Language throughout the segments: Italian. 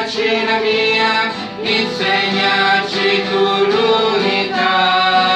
cena mia, insegnaci tu l'unità.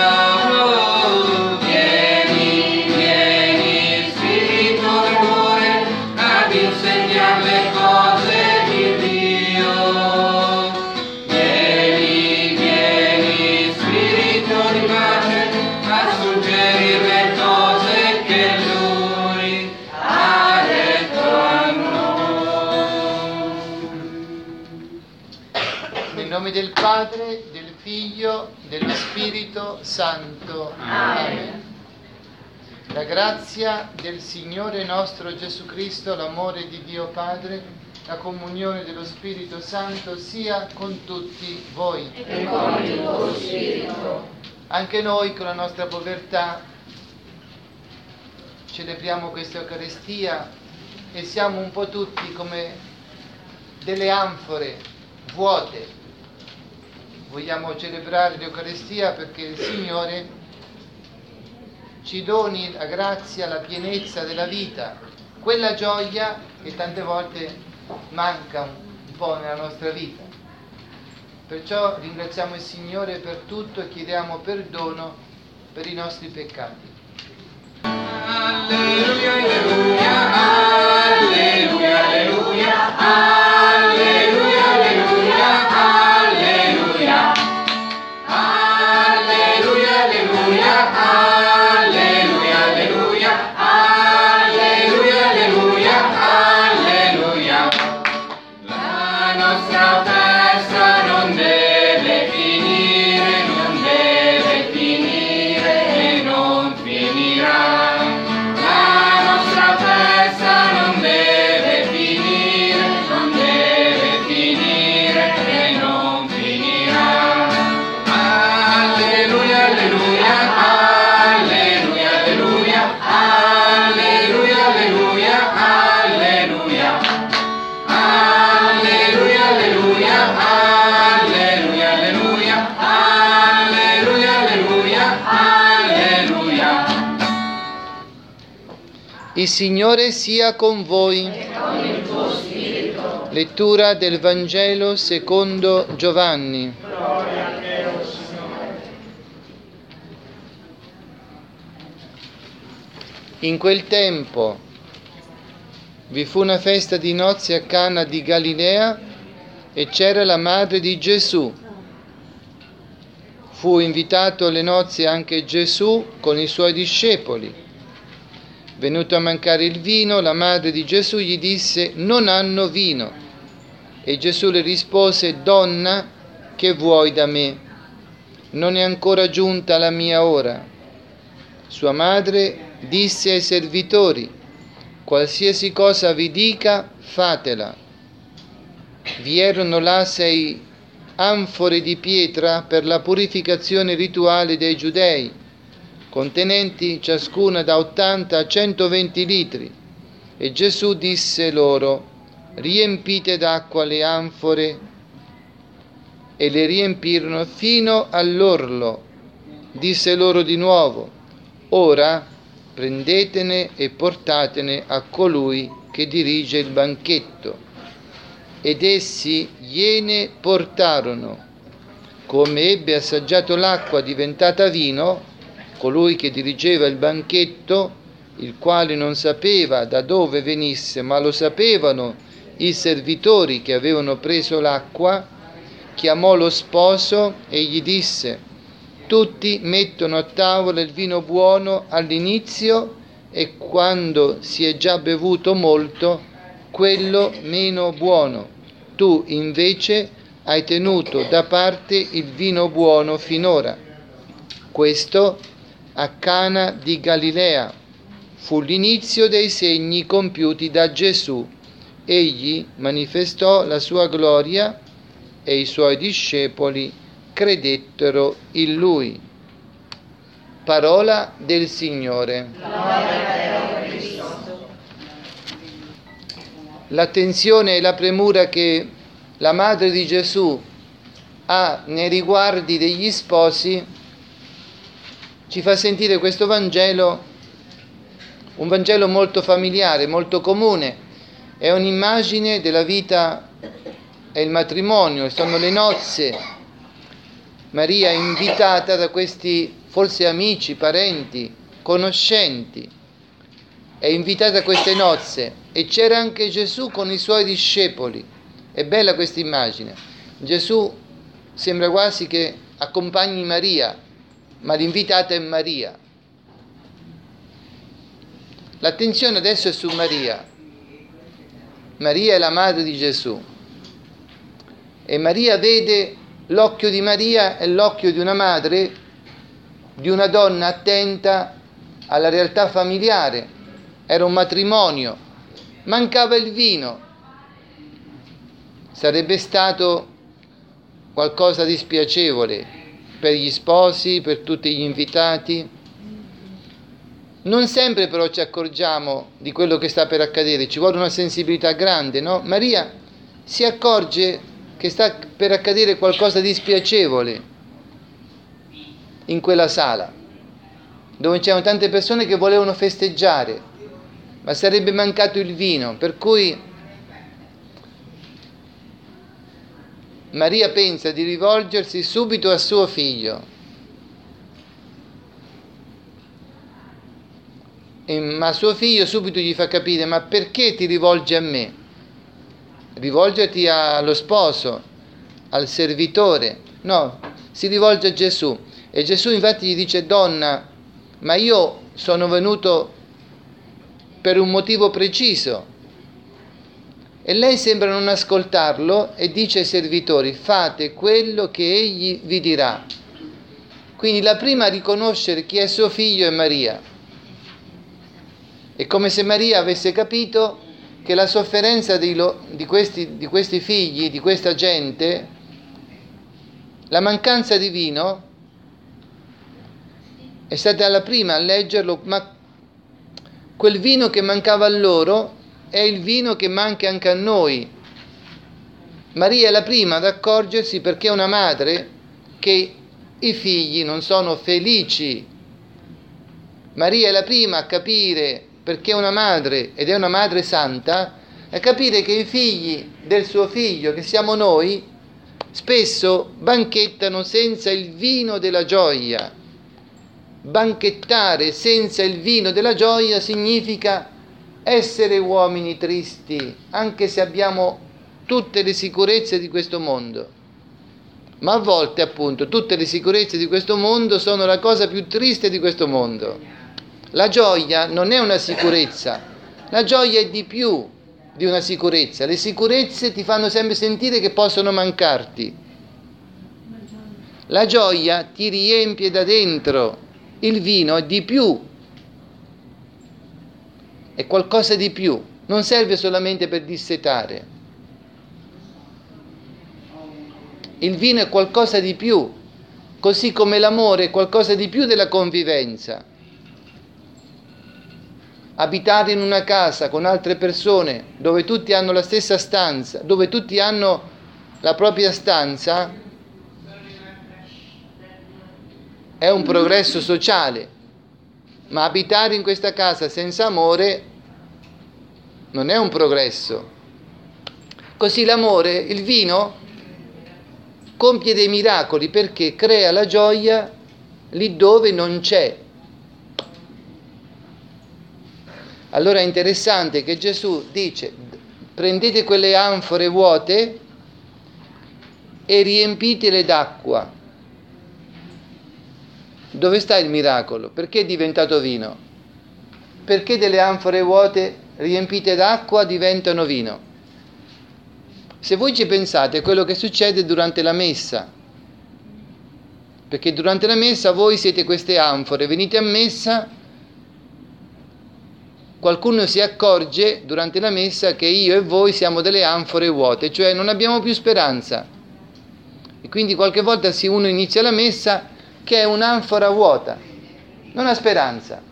Del Padre, del Figlio, dello Spirito Santo. Amen. La grazia del Signore nostro Gesù Cristo, l'amore di Dio Padre, la comunione dello Spirito Santo sia con tutti voi. E con il tuo Spirito. Anche noi con la nostra povertà celebriamo questa Eucaristia e siamo un po' tutti come delle anfore vuote. Vogliamo celebrare l'Eucaristia perché il Signore ci doni la grazia, la pienezza della vita, quella gioia che tante volte manca un po' nella nostra vita. Perciò ringraziamo il Signore per tutto e chiediamo perdono per i nostri peccati. Alleluia, alleluia, alleluia, alleluia, alleluia, alleluia. Il Signore sia con voi. E con il tuo spirito. Lettura del Vangelo secondo Giovanni. Gloria a te, o Signore. In quel tempo vi fu una festa di nozze a Cana di Galilea e c'era la madre di Gesù. Fu invitato alle nozze anche Gesù con i suoi discepoli. Venuto a mancare il vino, la madre di Gesù gli disse: non hanno vino. E Gesù le rispose: donna, che vuoi da me? Non è ancora giunta la mia ora. Sua madre disse ai servitori: qualsiasi cosa vi dica, fatela. Vi erano là 6 anfore di pietra per la purificazione rituale dei Giudei, contenenti ciascuna da 80 a 120 litri. E Gesù disse loro: riempite d'acqua le anfore, e le riempirono fino all'orlo. Disse loro di nuovo: ora prendetene e portatene a colui che dirige il banchetto. Ed essi gliene portarono. Come ebbe assaggiato l'acqua diventata vino, colui che dirigeva il banchetto, il quale non sapeva da dove venisse, ma lo sapevano i servitori che avevano preso l'acqua, chiamò lo sposo e gli disse: tutti mettono a tavola il vino buono all'inizio e quando si è già bevuto molto, quello meno buono. Tu invece hai tenuto da parte il vino buono finora. Questo a Cana di Galilea fu l'inizio dei segni compiuti da Gesù. Egli manifestò la sua gloria e i suoi discepoli credettero in lui. Parola del Signore. L'attenzione e la premura che la madre di Gesù ha nei riguardi degli sposi ci fa sentire questo Vangelo, un Vangelo molto familiare, molto comune. È un'immagine della vita è il matrimonio, sono le nozze. Maria è invitata da questi forse amici, parenti, conoscenti, è invitata a queste nozze e c'era anche Gesù con i suoi discepoli. È bella questa immagine. Gesù sembra quasi che accompagni Maria, ma l'invitata è Maria. L'attenzione adesso è su Maria. Maria è la madre di Gesù e Maria vede, l'occhio di Maria è l'occhio di una madre, di una donna attenta alla realtà familiare. Era un matrimonio, mancava il vino, sarebbe stato qualcosa di spiacevole per gli sposi, per tutti gli invitati. Non sempre però ci accorgiamo di quello che sta per accadere, ci vuole una sensibilità grande, no? Maria si accorge che sta per accadere qualcosa di spiacevole in quella sala, dove c'erano tante persone che volevano festeggiare, ma sarebbe mancato il vino, per cui Maria pensa di rivolgersi subito a suo figlio. Ma suo figlio subito gli fa capire: ma perché ti rivolgi a me? Rivolgerti allo sposo, al servitore. No, si rivolge a Gesù. E Gesù infatti gli dice: donna, ma io sono venuto per un motivo preciso. E lei sembra non ascoltarlo e dice ai servitori: fate quello che egli vi dirà. Quindi la prima a riconoscere chi è suo figlio è Maria. È come se Maria avesse capito che la sofferenza di questi figli, di questa gente, la mancanza di vino, è stata la prima a leggerlo, ma quel vino che mancava a loro è il vino che manca anche a noi. Maria è la prima ad accorgersi, perché è una madre, che i figli non sono felici. Maria è la prima a capire, perché è una madre ed è una madre santa, a capire che i figli del suo figlio, che siamo noi, spesso banchettano senza il vino della gioia. Banchettare senza il vino della gioia significa essere uomini tristi, anche se abbiamo tutte le sicurezze di questo mondo. Ma a volte, appunto, tutte le sicurezze di questo mondo sono la cosa più triste di questo mondo. La gioia non è una sicurezza, la gioia è di più di una sicurezza. Le sicurezze ti fanno sempre sentire che possono mancarti. La gioia ti riempie da dentro, il vino è di più, è qualcosa di più, non serve solamente per dissetare. Il vino è qualcosa di più, così come l'amore è qualcosa di più della convivenza. Abitare in una casa con altre persone, dove tutti hanno la stessa stanza, dove tutti hanno la propria stanza, è un progresso sociale, ma abitare in questa casa senza amore non è un progresso. Così l'amore, il vino, compie dei miracoli perché crea la gioia lì dove non c'è. Allora è interessante che Gesù dice: prendete quelle anfore vuote e riempitele d'acqua. Dove sta il miracolo? Perché è diventato vino? Perché delle anfore vuote riempite d'acqua diventano vino? Se voi ci pensate, è quello che succede durante la messa. Perché durante la messa voi siete queste anfore, venite a messa. Qualcuno si accorge durante la messa che io e voi siamo delle anfore vuote, cioè non abbiamo più speranza. E quindi qualche volta uno inizia la messa che è un'anfora vuota, non ha speranza.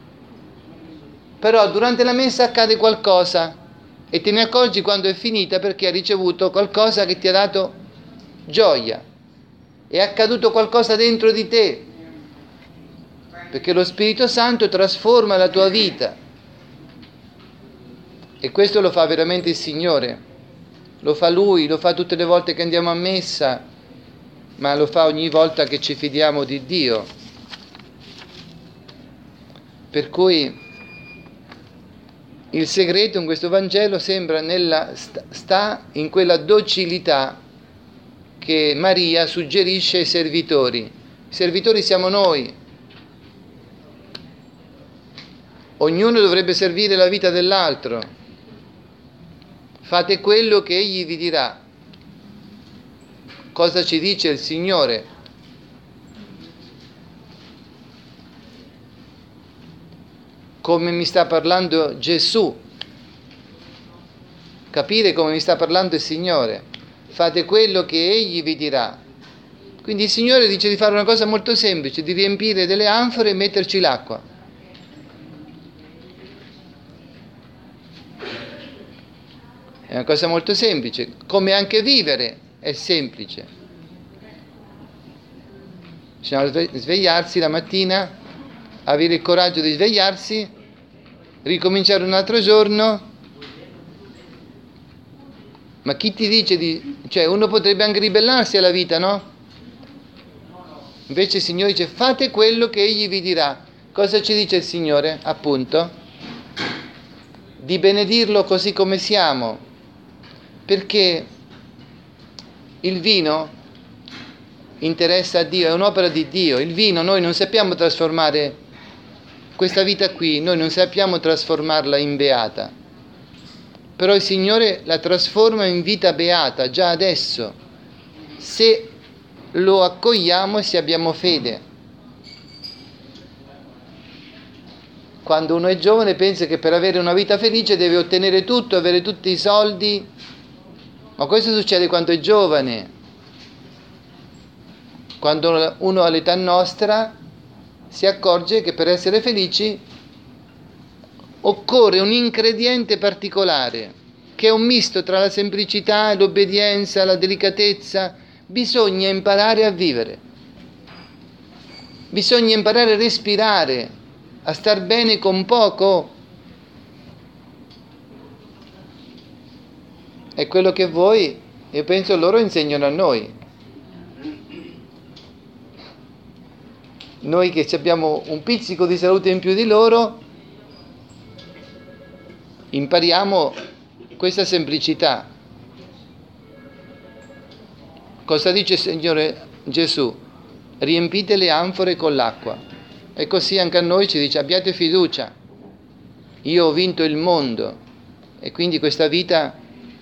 Però durante la messa accade qualcosa e te ne accorgi quando è finita, perché hai ricevuto qualcosa che ti ha dato gioia. È accaduto qualcosa dentro di te, perché lo Spirito Santo trasforma la tua vita. E questo lo fa veramente il Signore. Lo fa Lui, lo fa tutte le volte che andiamo a messa, ma lo fa ogni volta che ci fidiamo di Dio. Per cui il segreto in questo Vangelo sembra sta in quella docilità che Maria suggerisce ai servitori. I servitori siamo noi. Ognuno dovrebbe servire la vita dell'altro. Fate quello che egli vi dirà. Cosa ci dice il Signore? Come mi sta parlando Gesù. Capire come mi sta parlando il Signore. Fate quello che egli vi dirà. Quindi il Signore dice di fare una cosa molto semplice, di riempire delle anfore e metterci l'acqua. È una cosa molto semplice, come anche vivere è semplice. Bisogna svegliarsi la mattina, avere il coraggio di svegliarsi, ricominciare un altro giorno. Ma chi ti dice cioè uno potrebbe anche ribellarsi alla vita, no? Invece il Signore dice fate quello che egli vi dirà. Cosa ci dice il Signore? Appunto, di benedirlo così come siamo. Perché il vino interessa a Dio, è un'opera di Dio. Il vino noi non sappiamo trasformare, questa vita qui, noi non sappiamo trasformarla in beata. Però il Signore la trasforma in vita beata già adesso, se lo accogliamo e se abbiamo fede. Quando uno è giovane pensa che per avere una vita felice deve ottenere tutto, avere tutti i soldi. Ma questo succede quando è giovane. Quando uno all'età nostra si accorge che per essere felici occorre un ingrediente particolare, che è un misto tra la semplicità, l'obbedienza, la delicatezza. Bisogna imparare a vivere. Bisogna imparare a respirare, a star bene con poco. È quello che voi, io penso, loro insegnano a noi. Noi che abbiamo un pizzico di salute in più di loro, impariamo questa semplicità. Cosa dice il Signore Gesù? Riempite le anfore con l'acqua. E così anche a noi ci dice abbiate fiducia. Io ho vinto il mondo. E quindi questa vita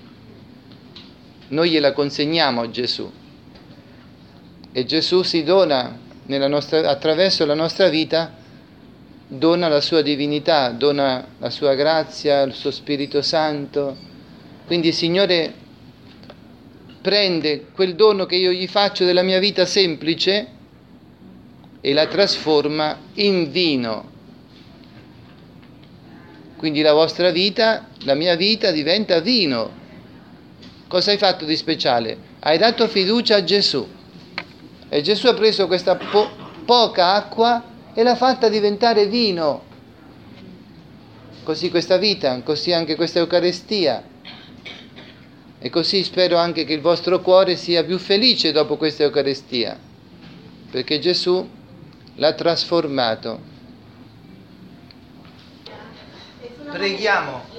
noi gliela consegniamo a Gesù. E Gesù si dona attraverso la nostra vita, dona la sua divinità, dona la sua grazia, il suo Spirito Santo. Quindi il Signore prende quel dono che io gli faccio della mia vita semplice e la trasforma in vino. Quindi la vostra vita, la mia vita diventa vino. Cosa hai fatto di speciale? Hai dato fiducia a Gesù. E Gesù ha preso questa poca acqua e l'ha fatta diventare vino. Così questa vita, così anche questa Eucaristia. E così spero anche che il vostro cuore sia più felice dopo questa Eucaristia, perché Gesù l'ha trasformato. Preghiamo.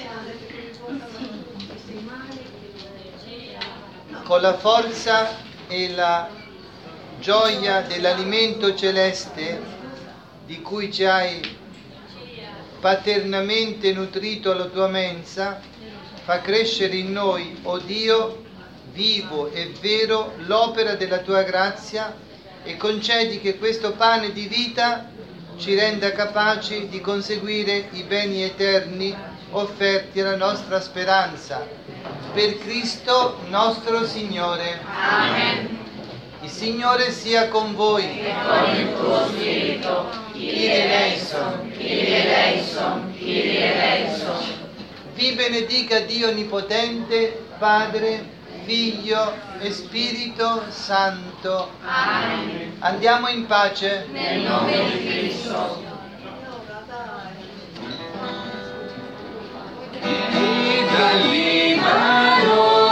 Con la forza e la gioia dell'alimento celeste di cui ci hai paternamente nutrito alla tua mensa, fa crescere in noi, o Dio, vivo e vero, l'opera della tua grazia e concedi che questo pane di vita ci renda capaci di conseguire i beni eterni offerti alla nostra speranza. Per Cristo nostro Signore. Amen. Il Signore sia con voi. E con il tuo spirito. Kyrie eleison, Kyrie eleison, Kyrie eleison. Vi benedica Dio Onnipotente, Padre, Figlio e Spirito Santo. Amen. Andiamo in pace. Nel nome di Cristo. Ida Libano.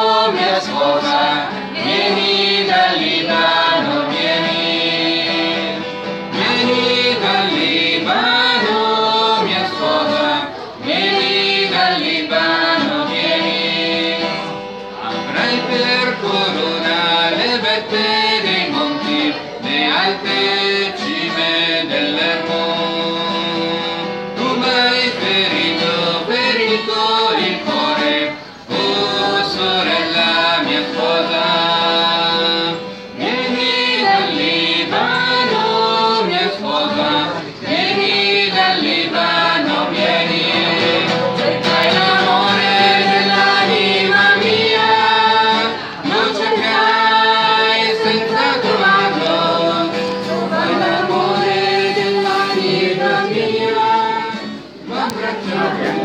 sposa, vieni dal Libano, vieni. Vieni dal Libano, mia sposa, vieni dal Libano, vieni. Avrai per corona le vette dei monti, le alte cime dell'Hermon. Tu m'hai ferito, ferito il cuore, oh sorella mia sposa. Vieni dal Libano, mia sposa, vieni dal Libano, vieni. Cercai l'amore dell'anima mia, lo cercai senza trovarlo. Trovai l'amore dell'anima mia, l'abbracciai.